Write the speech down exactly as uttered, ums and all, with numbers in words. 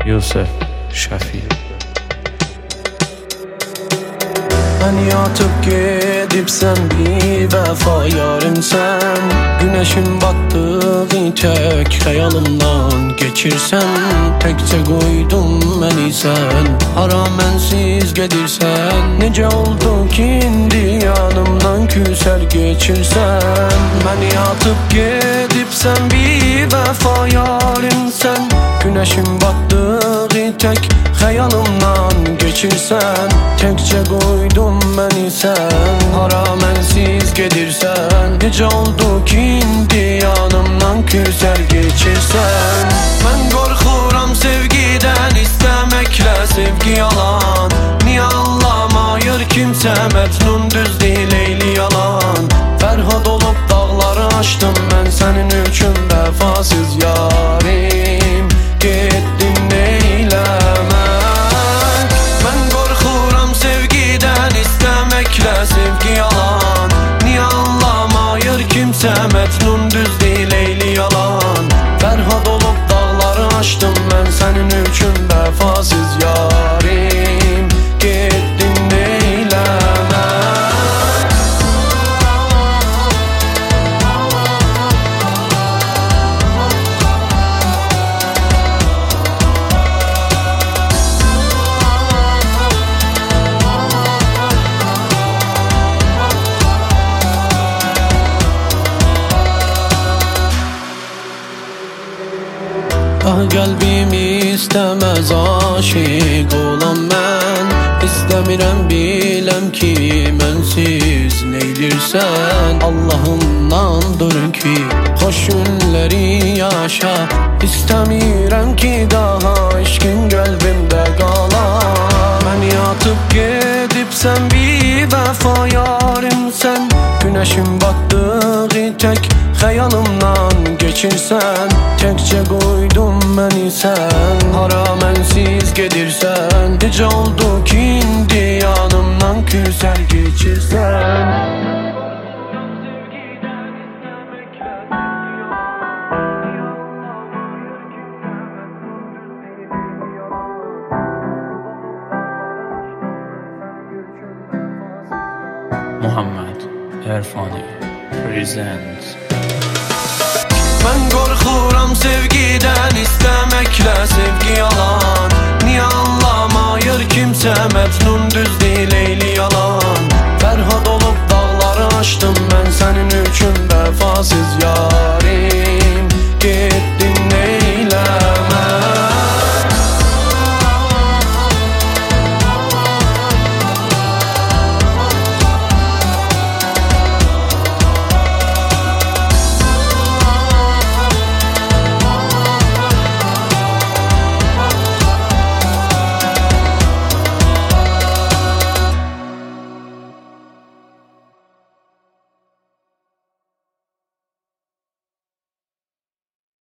Yusuf Şəfi. Məni atıp gedibsən, bir vəfa yarimsən. Güneşin batdığı tək xəyalımdan geçirsən. Təkcə qoydum məni sən, hara mənsiz gedirsən. Necə oldu ki indi yanımdan küsər geçirsən. Məni atıp gedibsən, bir vəfa yarimsən. Güneşin batdığı tək xəyalımdan geçirsən. Təkcə qoydum məni sən, hara mənsiz gedirsən. Necə oldu ki indi yanımdan küsər geçirsən. Mən qorxuram sevgidən, istəməklə sevgi yalan. Niyə anlamayır kimsə Məcnun düzdür Leyli yalan. Fərhad olub dağları aşdım mən sənin üçün vəfasız yarim. Getdin neyləmək? Mən qorxuram sevgidən, istəməklə sevgi yalan. Niyə anlamayır kimsə Məcnun düzdür Leyli yalan. Fərhad olub dağları aşdım mən sənin üçün vəfasız yarim. Getdin neyləmək? Ah qəlbim istəməz aşiq olan mən. İstəmirəm biləm ki mənsiz neylirsən. Allahımdandır ki xoş günləri yaşa. İstəmirəm ki daha eşqin qəlbimdə qala. Məni atıp gedibsən, bir vəfa yarimsən. Güneşin batdığı tək xəyalımdan geçirsən. Təkcə qoydum məni sən, hara mənsiz gedirsən. Necə oldu ki indi yanımdan küsər geçirsən. Muhammed Erfani presents. Mən qorxuram sevgidən, istəməklə sevgi yalan. Niyə anlamayır kimsə Məcnun düzdür Leyli yalan. Fərhad olub dağları aşdım mən sənin üçün vəfasız yarim.